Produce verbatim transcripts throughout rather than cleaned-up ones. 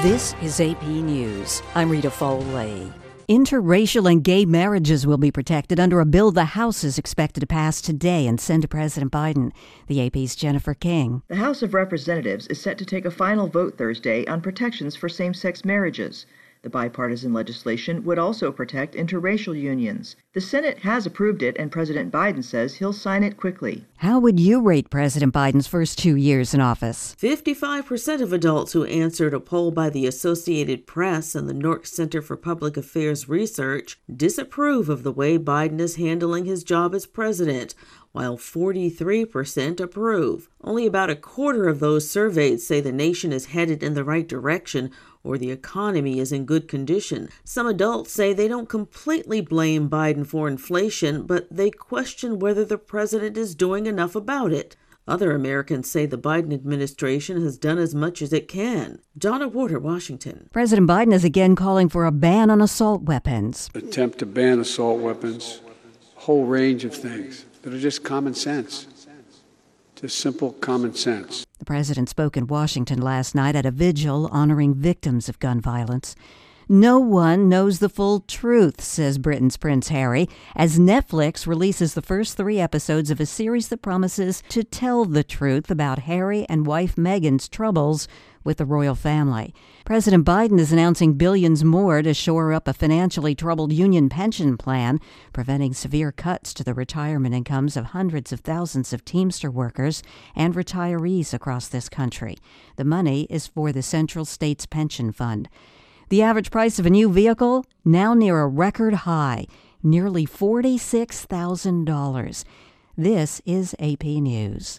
This is A P News. I'm Rita Foley. Interracial and gay marriages will be protected under a bill the House is expected to pass today and send to President Biden. The A P's Jennifer King. The House of Representatives is set to take a final vote Thursday on protections for same-sex marriages. The bipartisan legislation would also protect interracial unions. The Senate has approved it, and President Biden says he'll sign it quickly. How would you rate President Biden's first two years in office? fifty-five percent of adults who answered a poll by the Associated Press and the Nork Center for Public Affairs Research disapprove of the way Biden is handling his job as president, while forty-three percent approve. Only about a quarter of those surveyed say the nation is headed in the right direction or the economy is in good condition. Some adults say they don't completely blame Biden for inflation, but they question whether the president is doing enough about it. Other Americans say the Biden administration has done as much as it can. Donna Warder, Washington. President Biden is again calling for a ban on assault weapons. Attempt to ban assault weapons, a whole range of things that are just common sense. Just simple common sense. The president spoke in Washington last night at a vigil honoring victims of gun violence. No one knows the full truth, says Britain's Prince Harry, as Netflix releases the first three episodes of a series that promises to tell the truth about Harry and wife Meghan's troubles with the royal family. President Biden is announcing billions more to shore up a financially troubled union pension plan, preventing severe cuts to the retirement incomes of hundreds of thousands of Teamster workers and retirees across this country. The money is for the Central States Pension Fund. The average price of a new vehicle now near a record high, nearly forty-six thousand dollars. This is A P News.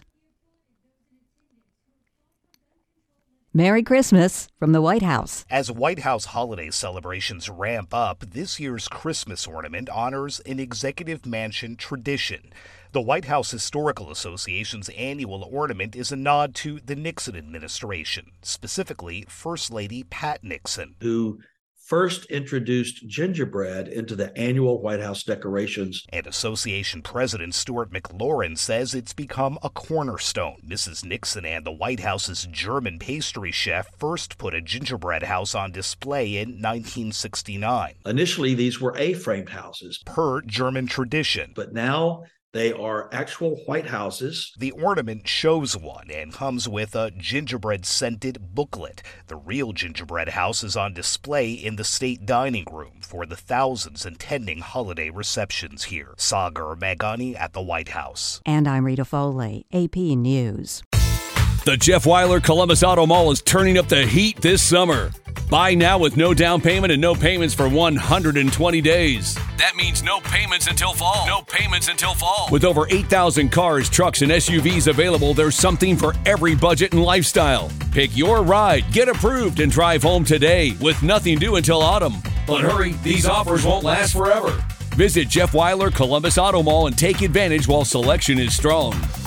Merry Christmas from the White House. As White House holiday celebrations ramp up, this year's Christmas ornament honors an executive mansion tradition. The White House Historical Association's annual ornament is a nod to the Nixon administration, specifically First Lady Pat Nixon, who first introduced gingerbread into the annual White House decorations. And Association President Stuart McLaurin says it's become a cornerstone. Missus Nixon and the White House's German pastry chef first put a gingerbread house on display in nineteen sixty-nine. Initially, these were A-framed houses, per German tradition. But now they are actual White Houses. The ornament shows one and comes with a gingerbread-scented booklet. The real gingerbread house is on display in the state dining room for the thousands attending holiday receptions here. Sagar Meghani at the White House. And I'm Rita Foley, A P News. The Jeff Weiler Columbus Auto Mall is turning up the heat this summer. Buy now with no down payment and no payments for one hundred twenty days. That means no payments until fall. No payments until fall. With over eight thousand cars, trucks, and S U Vs available, there's something for every budget and lifestyle. Pick your ride, get approved, and drive home today with nothing due until autumn. But hurry, these offers won't last forever. Visit Jeff Weiler Columbus Auto Mall and take advantage while selection is strong.